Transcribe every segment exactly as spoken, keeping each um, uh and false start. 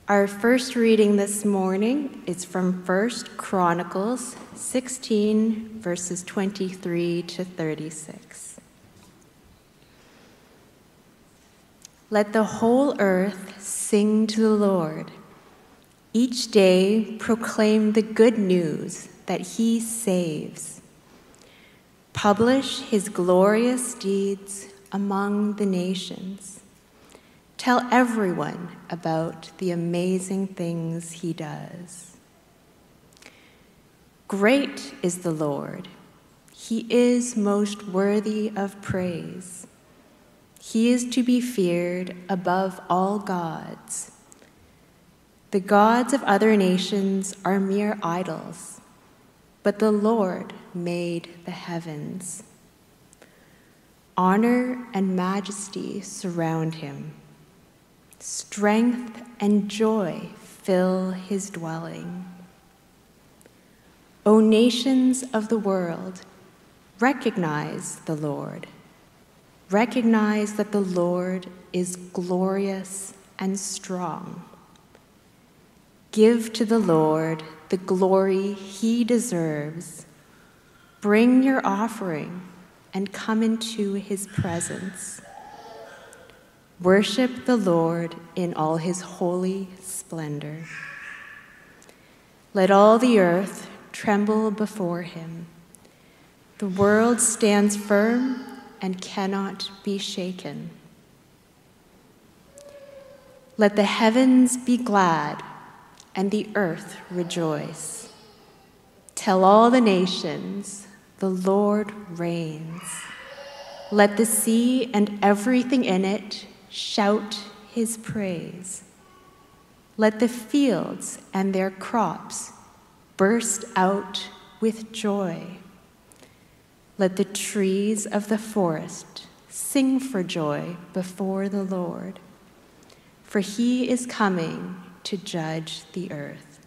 Our first reading this morning is from First Chronicles sixteen, verses twenty-three to thirty-six. Let the whole earth sing to the Lord. Each day proclaim the good news that he saves. Publish his glorious deeds among the nations. Tell everyone about the amazing things he does. Great is the Lord. He is most worthy of praise. He is to be feared above all gods. The gods of other nations are mere idols, but the Lord made the heavens. Honor and majesty surround him. Strength and joy fill his dwelling. O nations of the world, recognize the Lord. Recognize that the Lord is glorious and strong. Give to the Lord the glory he deserves. Bring your offering and come into his presence. Worship the Lord in all his holy splendor. Let all the earth tremble before him. The world stands firm and cannot be shaken. Let the heavens be glad and the earth rejoice. Tell all the nations, the Lord reigns. Let the sea and everything in it shout his praise. Let the fields and their crops burst out with joy. Let the trees of the forest sing for joy before the Lord, for he is coming to judge the earth.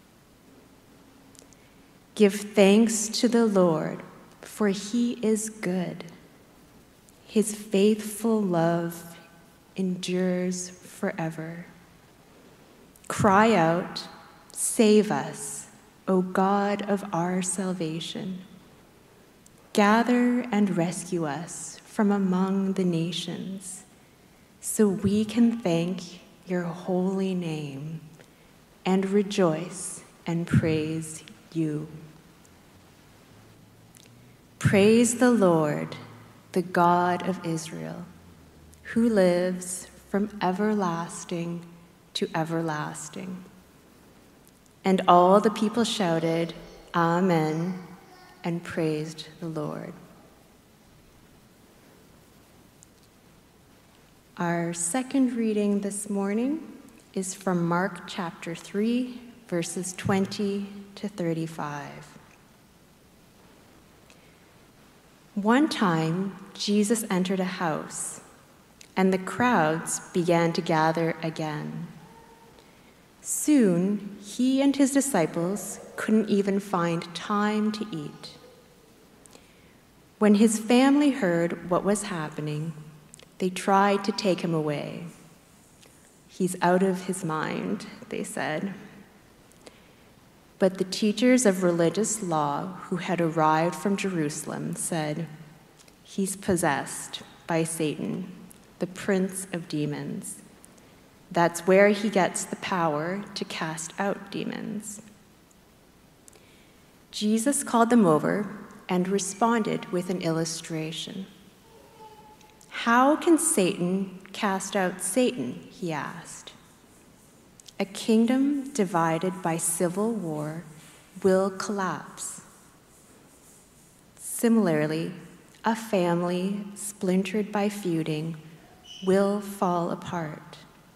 Give thanks to the Lord, for he is good. His faithful love endures forever. Cry out, save us, O God of our salvation. Gather and rescue us from among the nations, so we can thank your holy name and rejoice and praise you. Praise the Lord, the God of Israel, who lives from everlasting to everlasting. And all the people shouted, Amen, and praised the Lord. Our second reading this morning is from Mark chapter three, verses twenty to thirty-five. One time, Jesus entered a house, and the crowds began to gather again. Soon, he and his disciples couldn't even find time to eat. When his family heard what was happening, they tried to take him away. He's out of his mind, they said. But the teachers of religious law who had arrived from Jerusalem said, he's possessed by Satan, the prince of demons. That's where he gets the power to cast out demons. Jesus called them over and responded with an illustration. How can Satan cast out Satan, he asked. A kingdom divided by civil war will collapse. Similarly, a family splintered by feuding will fall apart.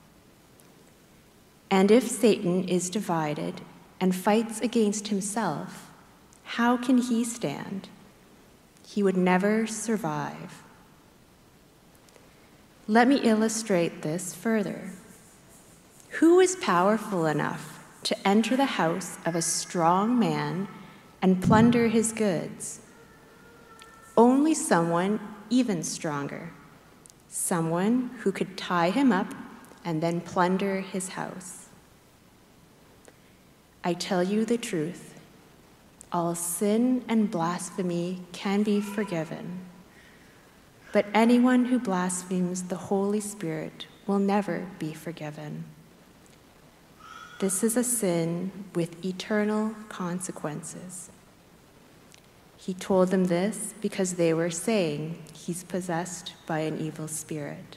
And if Satan is divided and fights against himself, how can he stand? He would never survive. Let me illustrate this further. Who is powerful enough to enter the house of a strong man and plunder his goods? Only someone even stronger, someone who could tie him up and then plunder his house. I tell you the truth, all sin and blasphemy can be forgiven, but anyone who blasphemes the Holy Spirit will never be forgiven. This is a sin with eternal consequences. He told them this because they were saying he's possessed by an evil spirit.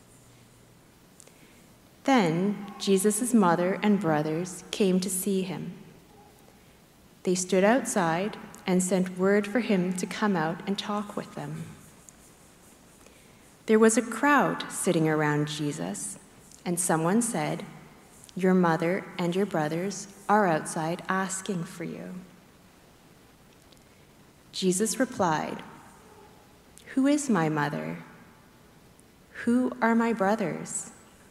Then Jesus' mother and brothers came to see him. They stood outside and sent word for him to come out and talk with them. There was a crowd sitting around Jesus, and someone said, "Your mother and your brothers are outside asking for you." Jesus replied, "Who is my mother? Who are my brothers?"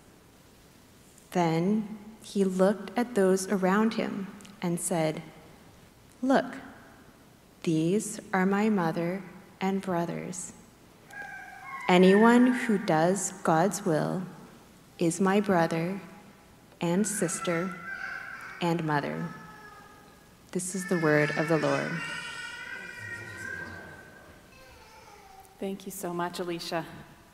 Then he looked at those around him and said, "Look, these are my mother and brothers. Anyone who does God's will is my brother and sister and mother." This is the word of the Lord. Thank you so much, Alicia.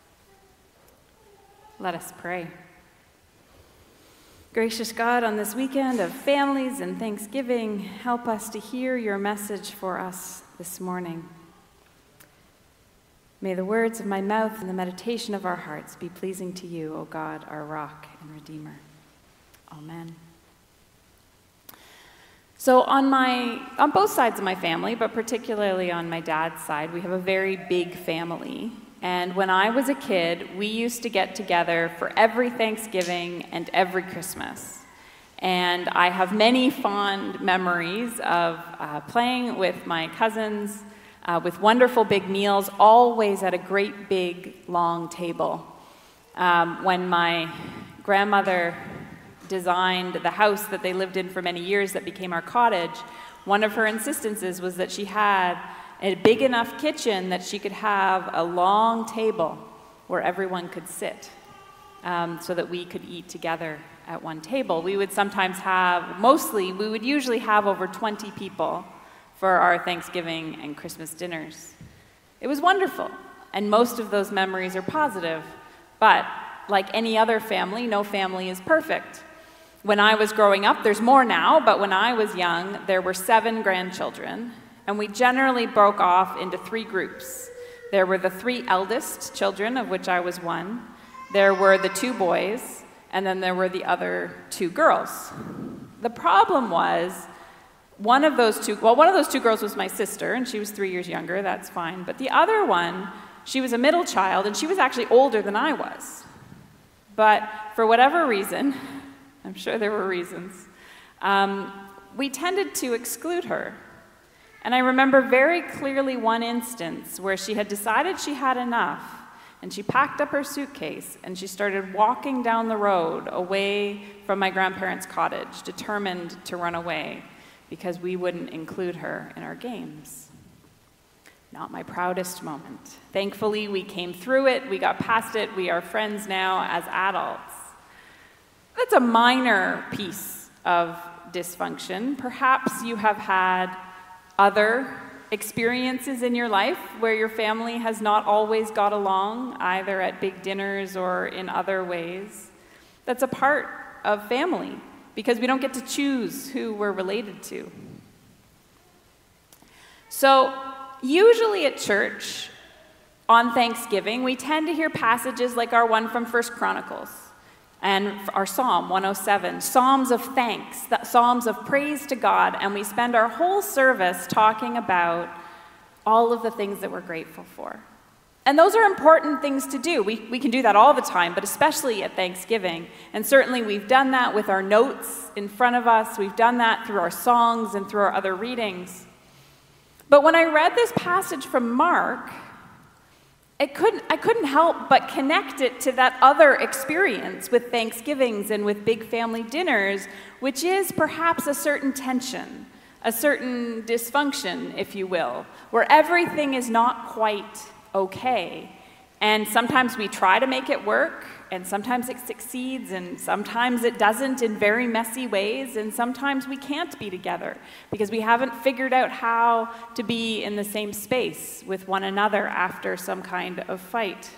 Let us pray. Gracious God, on this weekend of families and Thanksgiving, help us to hear your message for us this morning. May the words of my mouth and the meditation of our hearts be pleasing to you, O God, our rock and redeemer. Amen. So on my, on both sides of my family, but particularly on my dad's side, we have a very big family. And when I was a kid, we used to get together for every Thanksgiving and every Christmas. And I have many fond memories of uh, playing with my cousins, uh, with wonderful big meals, always at a great big long table. Um, when my grandmother designed the house that they lived in for many years that became our cottage, one of her insistences was that she had a big enough kitchen that she could have a long table where everyone could sit, um, so that we could eat together at one table. We would sometimes have, mostly, we would usually have over twenty people for our Thanksgiving and Christmas dinners. It was wonderful, and most of those memories are positive, but like any other family, no family is perfect. When I was growing up, there's more now, but when I was young, there were seven grandchildren, and we generally broke off into three groups. There were the three eldest children, of which I was one. There were the two boys, and then there were the other two girls. The problem was, one of those two, well, one of those two girls was my sister, and she was three years younger, that's fine. But the other one, she was a middle child, and she was actually older than I was. But for whatever reason, I'm sure there were reasons, um, we tended to exclude her. And I remember very clearly one instance where she had decided she had enough, and she packed up her suitcase, and she started walking down the road away from my grandparents' cottage, determined to run away because we wouldn't include her in our games. Not my proudest moment. Thankfully, we came through it, we got past it, we are friends now as adults. That's a minor piece of dysfunction. Perhaps you have had other experiences in your life where your family has not always got along, either at big dinners or in other ways. That's a part of family, because we don't get to choose who we're related to. So, usually at church, on Thanksgiving, we tend to hear passages like our one from First Chronicles and our Psalm one oh seven, Psalms of thanks, Psalms of praise to God, and we spend our whole service talking about all of the things that we're grateful for. And those are important things to do. We, we can do that all the time, but especially at Thanksgiving. And certainly we've done that with our notes in front of us. We've done that through our songs and through our other readings. But when I read this passage from Mark, It couldn't, I couldn't help but connect it to that other experience with Thanksgivings and with big family dinners, which is perhaps a certain tension, a certain dysfunction, if you will, where everything is not quite okay, And sometimes we try to make it work, and sometimes it succeeds, and sometimes it doesn't in very messy ways, and sometimes we can't be together because we haven't figured out how to be in the same space with one another after some kind of fight.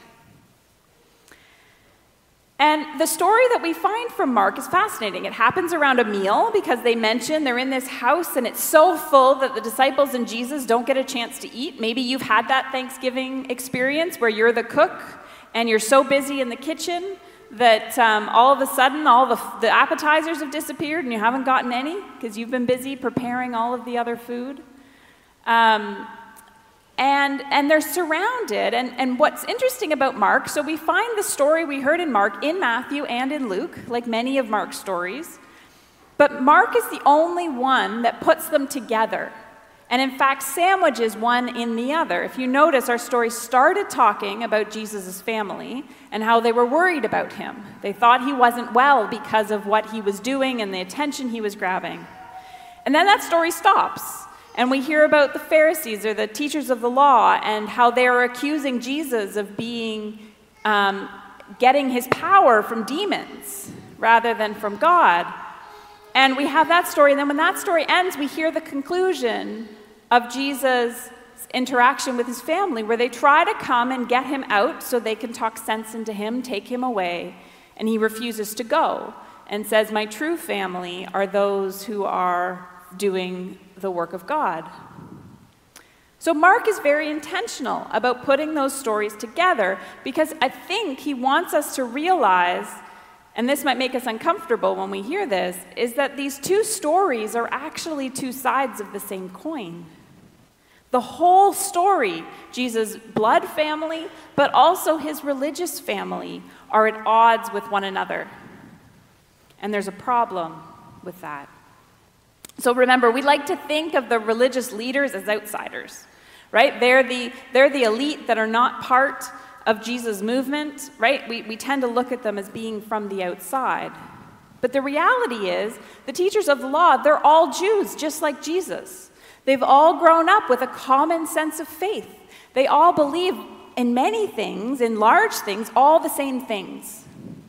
And the story that we find from Mark is fascinating. It happens around a meal because they mention they're in this house and it's so full that the disciples and Jesus don't get a chance to eat. Maybe you've had that Thanksgiving experience where you're the cook and you're so busy in the kitchen that um, all of a sudden all the, the appetizers have disappeared and you haven't gotten any because you've been busy preparing all of the other food. Um, And, and they're surrounded, and, and what's interesting about Mark, so we find the story we heard in Mark in Matthew and in Luke, like many of Mark's stories, but Mark is the only one that puts them together, and in fact sandwiches one in the other. If you notice, our story started talking about Jesus' family and how they were worried about him. They thought he wasn't well because of what he was doing and the attention he was grabbing. And then that story stops. And we hear about the Pharisees, or the teachers of the law, and how they are accusing Jesus of being, um, getting his power from demons rather than from God. And we have that story, and then when that story ends, we hear the conclusion of Jesus' interaction with his family, where they try to come and get him out so they can talk sense into him, take him away, and he refuses to go and says, "My true family are those who are doing the work of God." So Mark is very intentional about putting those stories together because I think he wants us to realize, and this might make us uncomfortable when we hear this, is that these two stories are actually two sides of the same coin. The whole story, Jesus' blood family, but also his religious family, are at odds with one another. And there's a problem with that. So remember, we like to think of the religious leaders as outsiders, right? They're the, they're the elite that are not part of Jesus' movement, right? We, we tend to look at them as being from the outside. But the reality is, the teachers of the law, they're all Jews, just like Jesus. They've all grown up with a common sense of faith. They all believe in many things, in large things, all the same things.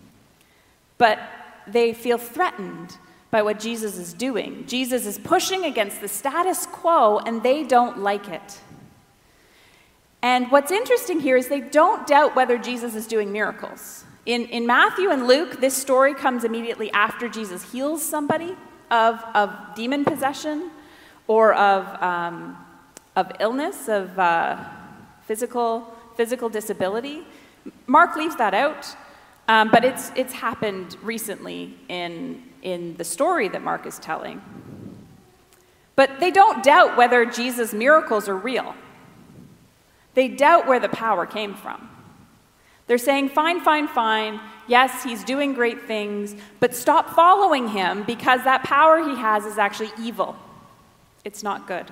But they feel threatened by what Jesus is doing. Jesus is pushing against the status quo, and they don't like it. And what's interesting here is they don't doubt whether Jesus is doing miracles. In, in Matthew and Luke, this story comes immediately after Jesus heals somebody of, of demon possession or of, um, of illness, of uh, physical, physical disability. Mark leaves that out, um, but it's, it's happened recently in in the story that Mark is telling. But they don't doubt whether Jesus' miracles are real. They doubt where the power came from. They're saying, fine, fine, fine, yes, he's doing great things, but stop following him because that power he has is actually evil. It's not good.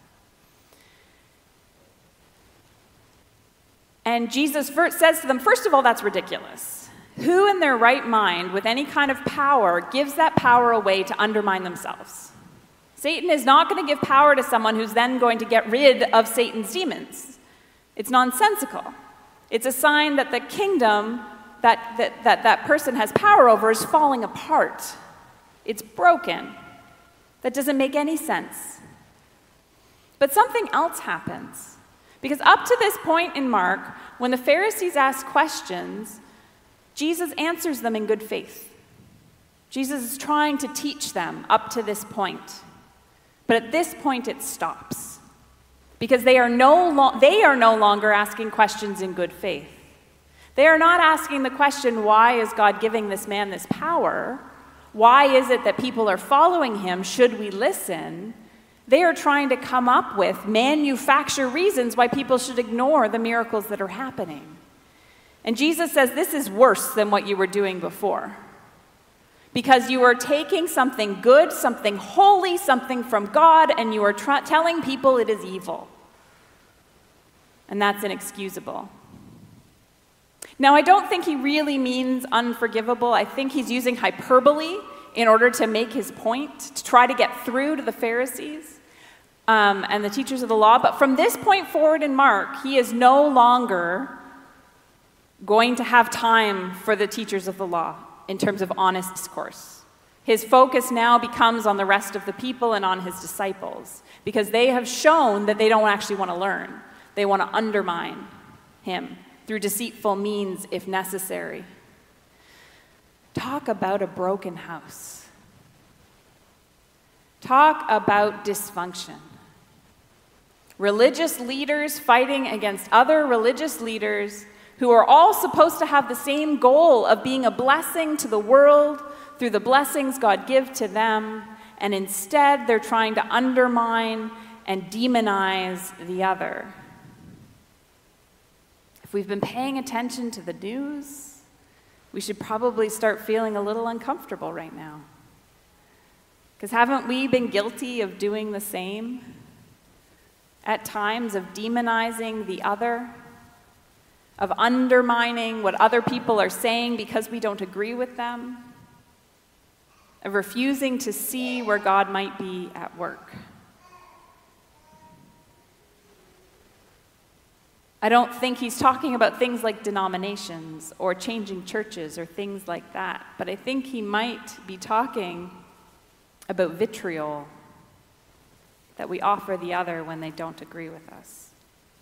And Jesus first says to them, first of all, that's ridiculous. Who in their right mind, with any kind of power, gives that power away to undermine themselves? Satan is not going to give power to someone who's then going to get rid of Satan's demons. It's nonsensical. It's a sign that the kingdom that that, that, that person has power over is falling apart. It's broken. That doesn't make any sense. But something else happens. Because up to this point in Mark, when the Pharisees ask questions, Jesus answers them in good faith. Jesus is trying to teach them up to this point. But at this point, it stops. Because they are no, lo- they are no longer asking questions in good faith. They are not asking the question, why is God giving this man this power? Why is it that people are following him? Should we listen? They are trying to come up with, manufacture reasons why people should ignore the miracles that are happening. And Jesus says, this is worse than what you were doing before. Because you are taking something good, something holy, something from God, and you are tra- telling people it is evil. And that's inexcusable. Now, I don't think he really means unforgivable. I think he's using hyperbole in order to make his point, to try to get through to the Pharisees um, and the teachers of the law. But from this point forward in Mark, he is no longer going to have time for the teachers of the law in terms of honest discourse. His focus now becomes on the rest of the people and on his disciples, because they have shown that they don't actually want to learn. They want to undermine him through deceitful means if necessary. Talk about a broken house. Talk about dysfunction. Religious leaders fighting against other religious leaders who are all supposed to have the same goal of being a blessing to the world through the blessings God gives to them, and instead they're trying to undermine and demonize the other. If we've been paying attention to the news, we should probably start feeling a little uncomfortable right now. Because haven't we been guilty of doing the same? At times of demonizing the other, of undermining what other people are saying because we don't agree with them, of refusing to see where God might be at work. I don't think he's talking about things like denominations or changing churches or things like that, but I think he might be talking about vitriol that we offer the other when they don't agree with us.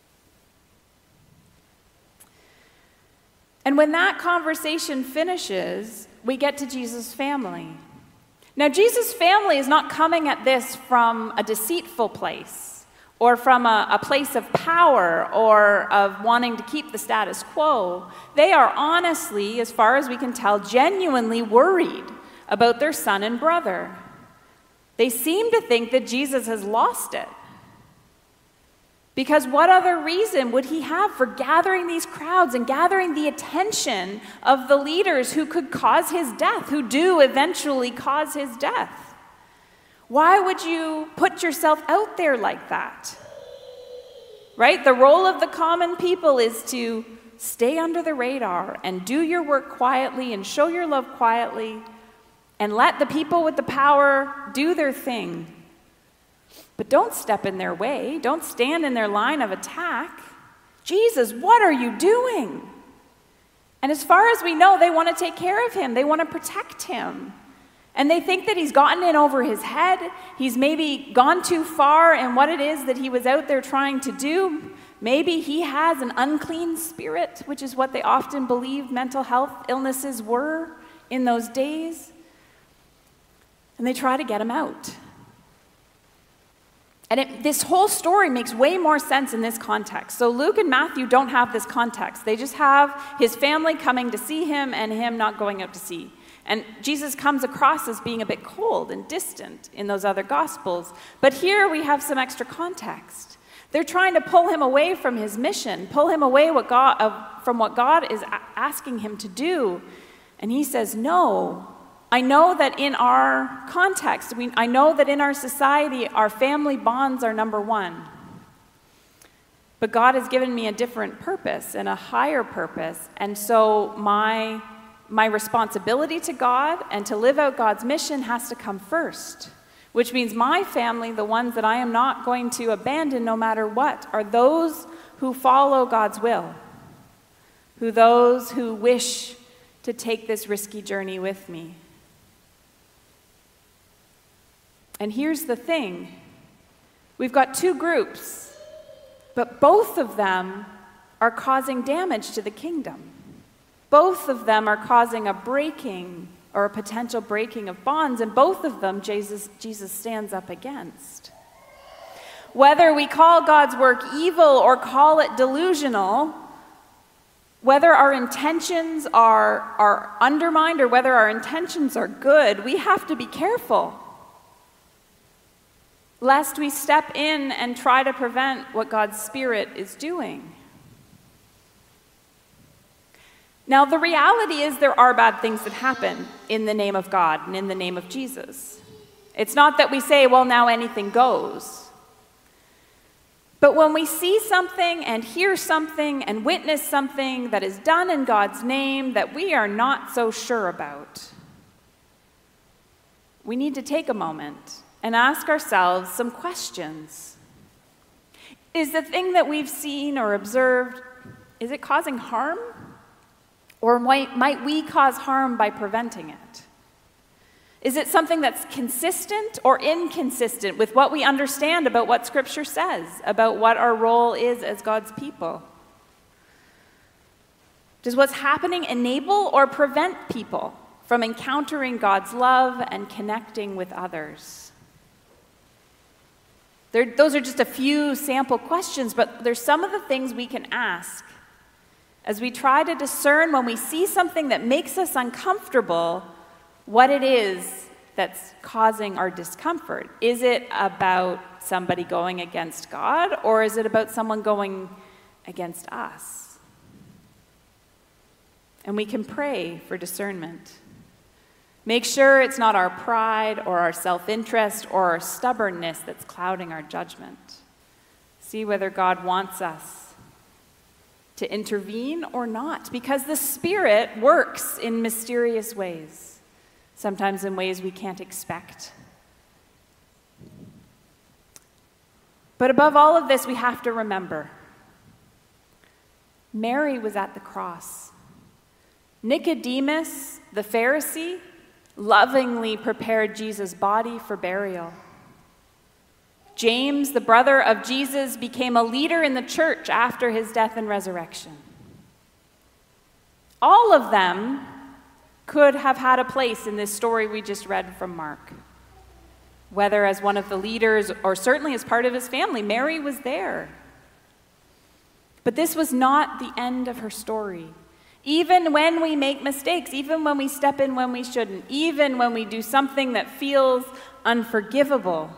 And when that conversation finishes, we get to Jesus' family. Now, Jesus' family is not coming at this from a deceitful place or from a, a place of power or of wanting to keep the status quo. They are honestly, as far as we can tell, genuinely worried about their son and brother. They seem to think that Jesus has lost it. Because what other reason would he have for gathering these crowds and gathering the attention of the leaders who could cause his death, who do eventually cause his death? Why would you put yourself out there like that? Right? The role of the common people is to stay under the radar and do your work quietly and show your love quietly and let the people with the power do their thing. But don't step in their way. Don't stand in their line of attack. Jesus, what are you doing? And as far as we know, they want to take care of him. They want to protect him. And they think that he's gotten in over his head. He's maybe gone too far in what it is that he was out there trying to do. Maybe he has an unclean spirit, which is what they often believed mental health illnesses were in those days. And they try to get him out. And it, this whole story makes way more sense in this context. So Luke and Matthew don't have this context. They just have his family coming to see him and him not going out to sea. And Jesus comes across as being a bit cold and distant in those other gospels. But here we have some extra context. They're trying to pull him away from his mission, pull him away what God, uh, from what God is a- asking him to do. And he says, no. I know that in our context, we, I know that in our society, our family bonds are number one. But God has given me a different purpose and a higher purpose. And so my, my responsibility to God and to live out God's mission has to come first. Which means my family, the ones that I am not going to abandon no matter what, are those who follow God's will. Who those who wish to take this risky journey with me. And here's the thing. We've got two groups, but both of them are causing damage to the kingdom. Both of them are causing a breaking or a potential breaking of bonds, and both of them Jesus, Jesus stands up against. Whether we call God's work evil or call it delusional, whether our intentions are, are undermined or whether our intentions are good, we have to be careful. Lest we step in and try to prevent what God's Spirit is doing. Now, the reality is there are bad things that happen in the name of God and in the name of Jesus. It's not that we say, well, now anything goes. But when we see something and hear something and witness something that is done in God's name that we are not so sure about, we need to take a moment and ask ourselves some questions. Is the thing that we've seen or observed, is it causing harm Or might, might we cause harm by preventing it? Is it something that's consistent or inconsistent with what we understand about what Scripture says, about what our role is as God's people? Does what's happening enable or prevent people from encountering God's love and connecting with others? There, those are just a few sample questions, but there's some of the things we can ask as we try to discern when we see something that makes us uncomfortable, what it is that's causing our discomfort. Is it about somebody going against God, or is it about someone going against us? And we can pray for discernment. Make sure it's not our pride or our self-interest or our stubbornness that's clouding our judgment. See whether God wants us to intervene or not, because the Spirit works in mysterious ways, sometimes in ways we can't expect. But above all of this, we have to remember, Mary was at the cross. Nicodemus, the Pharisee, lovingly prepared Jesus' body for burial. James, the brother of Jesus, became a leader in the church after his death and resurrection. All of them could have had a place in this story we just read from Mark. Whether as one of the leaders or certainly as part of his family, Mary was there. But this was not the end of her story. Even when we make mistakes, even when we step in when we shouldn't, even when we do something that feels unforgivable,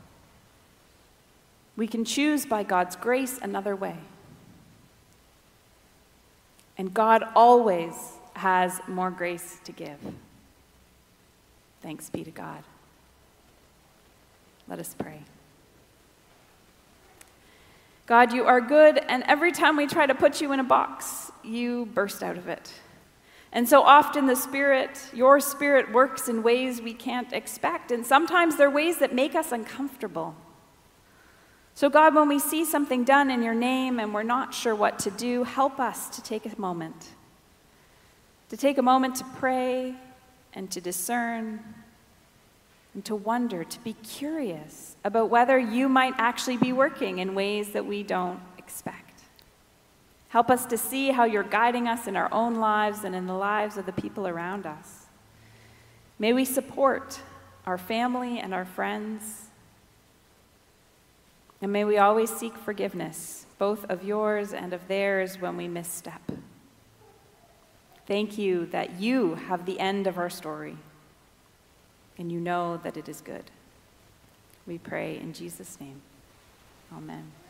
we can choose by God's grace another way. And God always has more grace to give. Thanks be to God. Let us pray. God, you are good, and every time we try to put you in a box, you burst out of it. And so often the Spirit, your Spirit, works in ways we can't expect, and sometimes they're ways that make us uncomfortable. So God, when we see something done in your name and we're not sure what to do, help us to take a moment. To take a moment to pray and to discern and to wonder, to be curious about whether you might actually be working in ways that we don't expect. Help us to see how you're guiding us in our own lives and in the lives of the people around us. May we support our family and our friends. And may we always seek forgiveness, both of yours and of theirs, when we misstep. Thank you that you have the end of our story, and you know that it is good. We pray in Jesus' name. Amen.